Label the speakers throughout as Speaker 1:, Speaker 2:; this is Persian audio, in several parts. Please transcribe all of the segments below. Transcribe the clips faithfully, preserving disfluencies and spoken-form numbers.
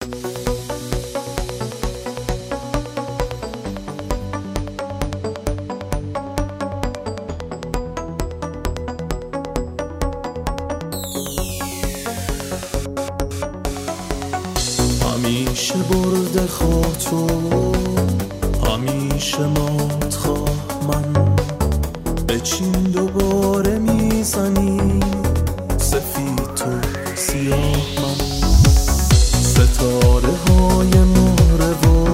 Speaker 1: همیشه برده خواه تو، همیشه مات خواه من. بچین دوباره میزنی سفید تو سیاه من. ستاره های مهره و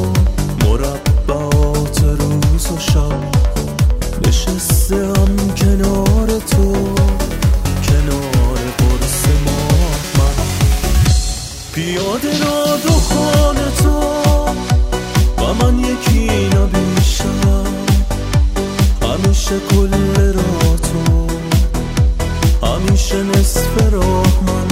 Speaker 1: مربعات روز و شب، نشستم کنار تو، کنار قرص ماه من. پیاده را دو خانه تو و من یکی نبیشم، همیشه کل را تو، همیشه نصف راه من.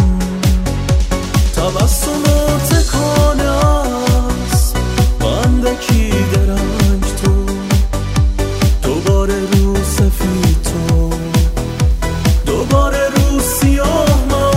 Speaker 1: تبسمات تکانه است و اندکی درنگ تو، دوباره رو سفید تو، دوباره رو سیاه من.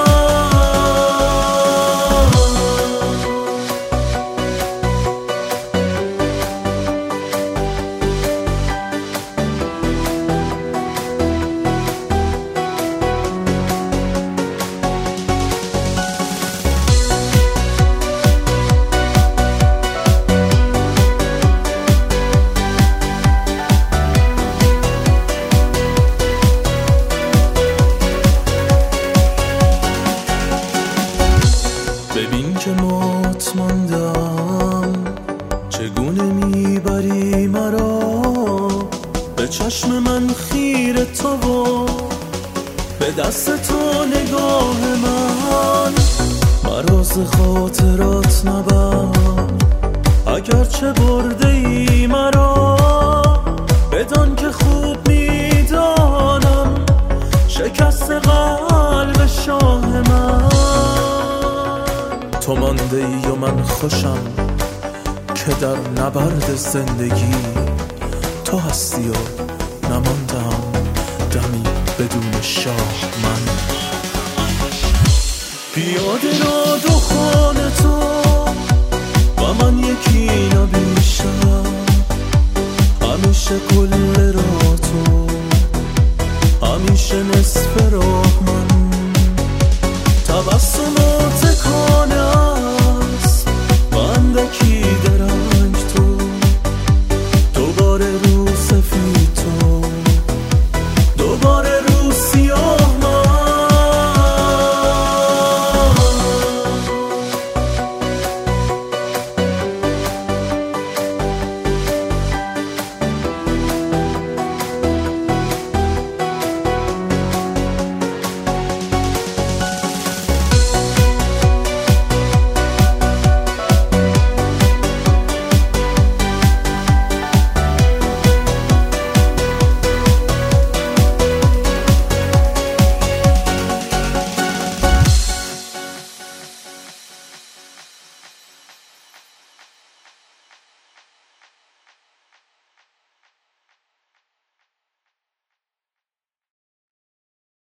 Speaker 1: ببین که مات ماندم، چگونه میبری مرا به چشم من خیره تو و به دست تو نگاه من. مراز خاطرات نبر اگرچه برده ای مرا، بدان که خوب میدانم شکست قلب شاه من. تو مانده ای و من خوشم که در نبرد زندگی تو هستی و نماندم دمی بدون شاه من. پیاده را دو خانه تو و من یکی نبیشم، همیشه کل را تو، همیشه نصف را